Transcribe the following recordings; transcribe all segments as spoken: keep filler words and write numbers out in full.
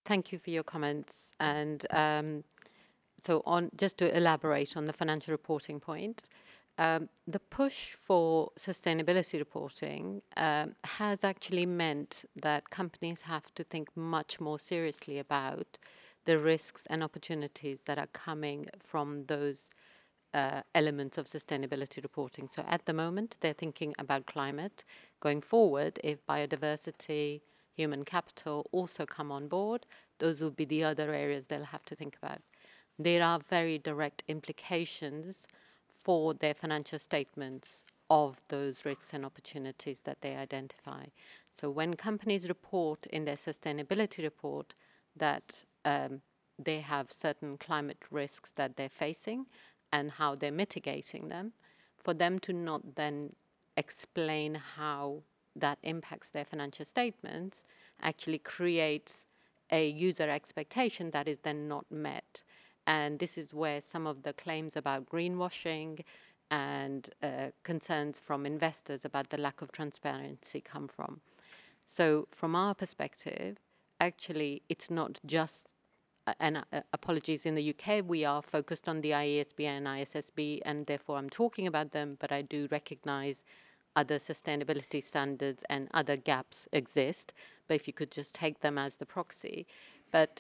Thank you for your comments. And um, so, on just to elaborate on the financial reporting point, um, the push for sustainability reporting um, has actually meant that companies have to think much more seriously about the risks and opportunities that are coming from those uh, elements of sustainability reporting. So at the moment, they're thinking about climate. Going forward, if biodiversity, human capital also come on board, those will be the other areas they'll have to think about. There are very direct implications for their financial statements of those risks and opportunities that they identify. So when companies report in their sustainability report that um, they have certain climate risks that they're facing and how they're mitigating them, for them to not then explain how that impacts their financial statements actually creates a user expectation that is then not met. And this is where some of the claims about greenwashing and uh, concerns from investors about the lack of transparency come from. So, from our perspective, actually, it's not just uh, and uh, apologies, in the U K, we are focused on the I A S B and I S S B, and therefore I'm talking about them, but I do recognize other sustainability standards and other gaps exist. But if you could just take them as the proxy. But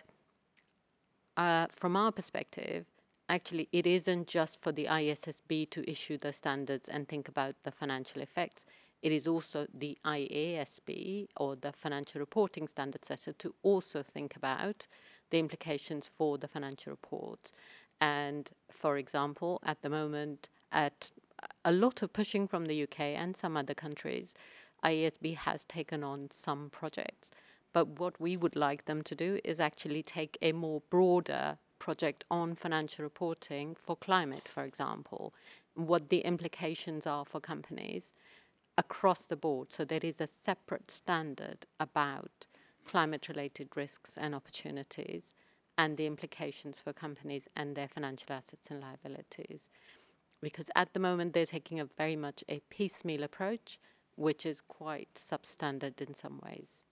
uh, from our perspective, actually, it isn't just for the I S S B to issue the standards and think about the financial effects. It is also the I A S B, or the financial reporting standard setter, to also think about the implications for the financial reports. And for example, at the moment, at a lot of pushing from the U K and some other countries, I A S B has taken on some projects. But what we would like them to do is actually take a more broader project on financial reporting for climate, for example, what the implications are for companies across the board. So there is a separate standard about climate related risks and opportunities and the implications for companies and their financial assets and liabilities. Because at the moment, they're taking a very much a piecemeal approach, which is quite substandard in some ways.